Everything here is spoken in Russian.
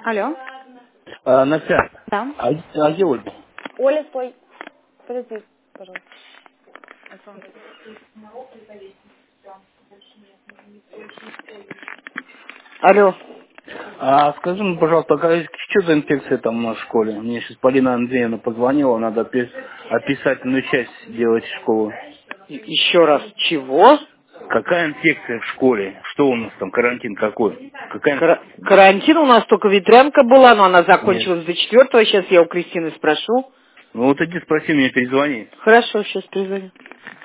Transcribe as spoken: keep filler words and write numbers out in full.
Алло. А, Настя, Да. а, а где Ольга? Оля, стой. Подожди, пожалуйста. Алло. А скажи мне, пожалуйста, а какая- что за инфекция там у нас в школе? Мне сейчас Полина Андреевна позвонила, надо опи- описательную часть делать в школу. И- Еще раз, чего? Какая инфекция в школе? Что у нас там, карантин какой? Какая Кара- инфекция? Карантин у нас только ветрянка была, но она Нет. закончилась до четвертого. Сейчас я у Кристины спрошу. Ну вот иди спроси меня, перезвони. Хорошо, сейчас перезвоню.